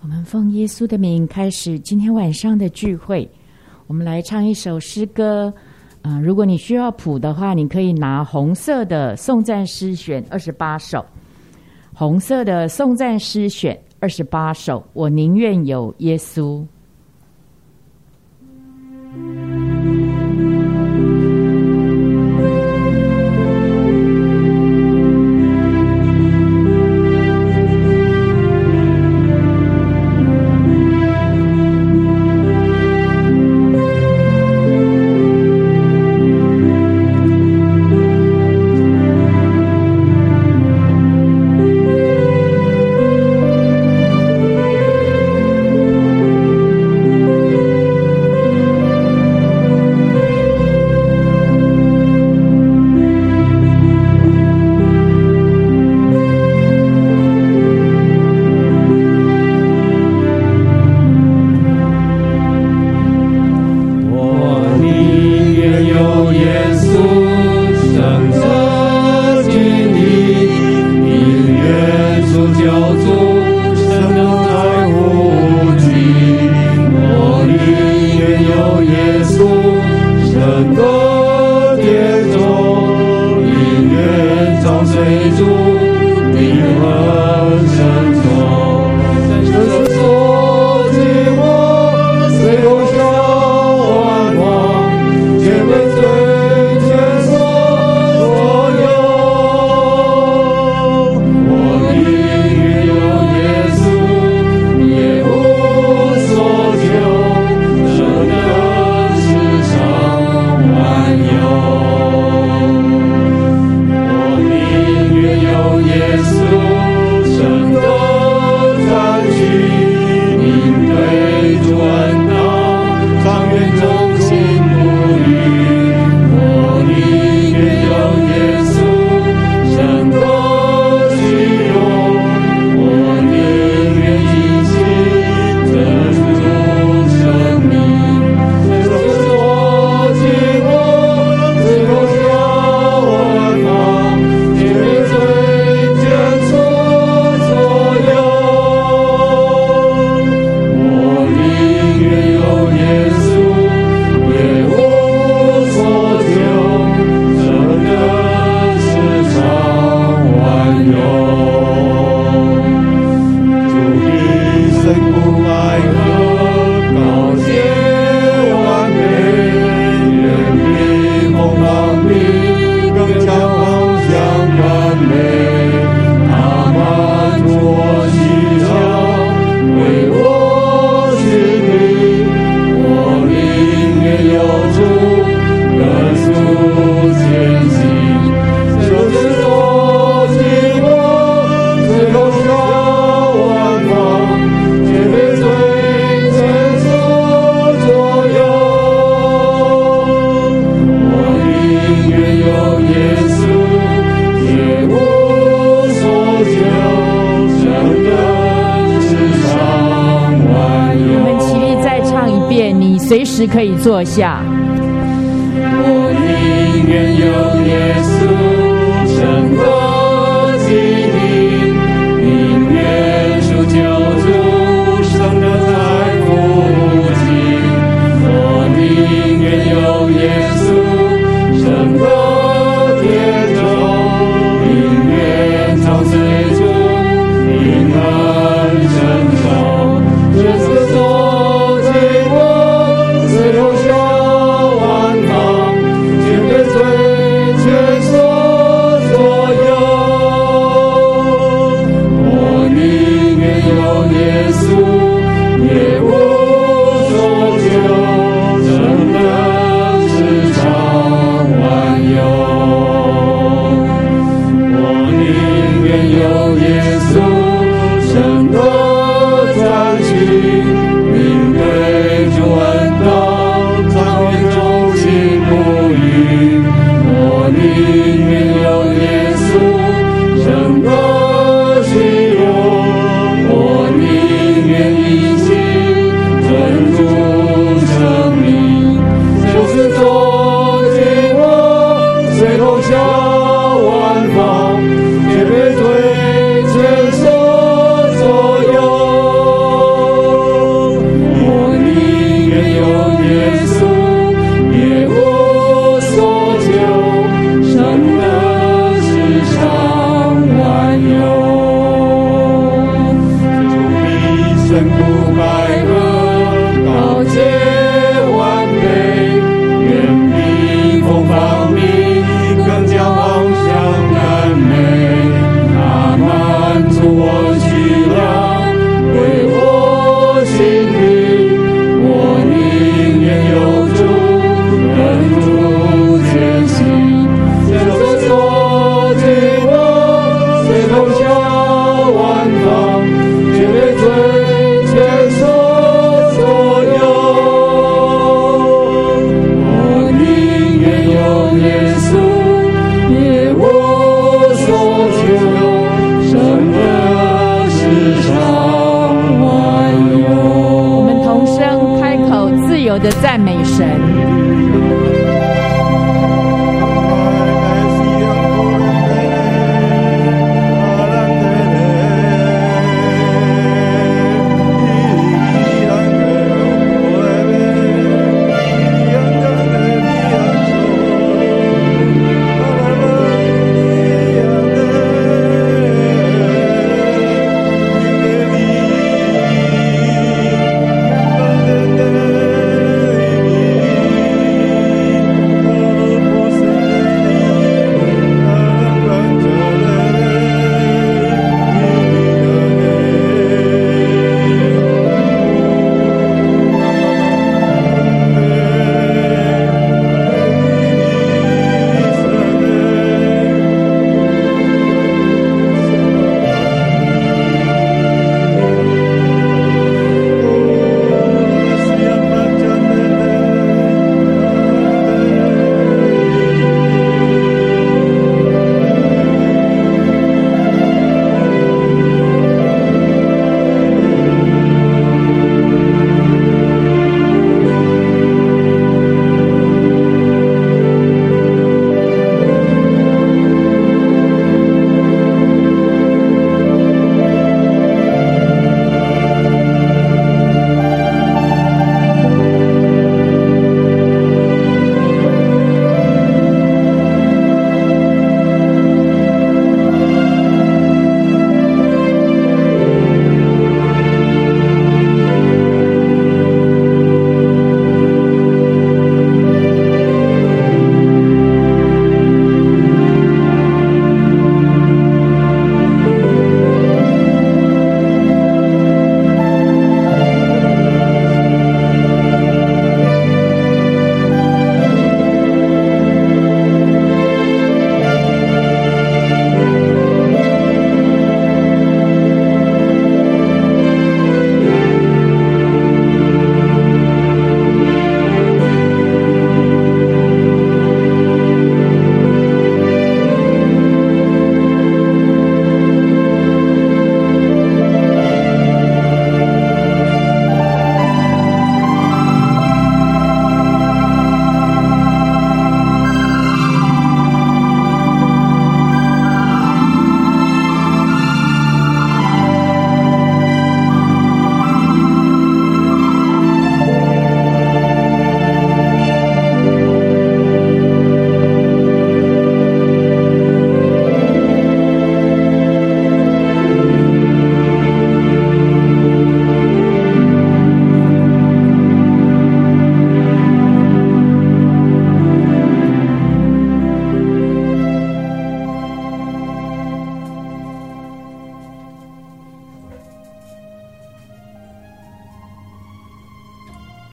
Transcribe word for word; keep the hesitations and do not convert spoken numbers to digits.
们奉耶稣的名开始今天晚上的聚会。我们来唱一首诗歌，呃、如果你需要谱的话，你可以拿红色的颂赞诗选二十八首，红色的颂赞诗选二十八首，我宁愿有耶稣。随时可以坐下。 我宁愿有耶稣胜过疾病，宁愿主救主胜得太无尽。我宁愿有耶稣胜过跌倒，宁愿常随主平安成长。这次走进我最后下万方，却被罪全所左右。我宁愿有耶稣，也无所求，真的是常万有。我宁愿有耶稣，胜过灾情，面对主恩道。我宁愿有耶稣胜过虚荣，我宁愿一心尊主生命，就是走进我最后下万方，却被罪全所左右。 不百合，高洁完美，远比风放明更加芳香甘美。它满足我需要，为我心灵，我宁愿有主，跟主前行。这所所经过，随风向万方，却被罪全所所有。我宁愿有耶稣，别我所求，胜得世上万有。 我们同声开口，自由的赞美神。